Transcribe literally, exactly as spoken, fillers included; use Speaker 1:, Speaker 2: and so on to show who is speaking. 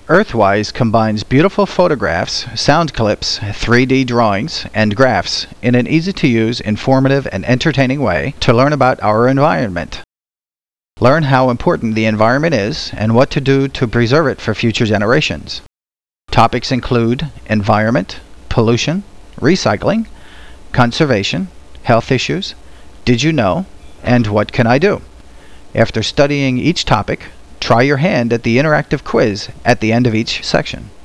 Speaker 1: Earthwise combines beautiful photographs, sound clips, three D drawings, and graphs in an easy-to-use, informative, and entertaining way to learn about our environment. Learn how important the environment is and what to do to preserve it for future generations. Topics include environment, pollution, recycling, conservation, health issues, did you know, and what can I do? After studying each topic, try your hand at the interactive quiz at the end of each section.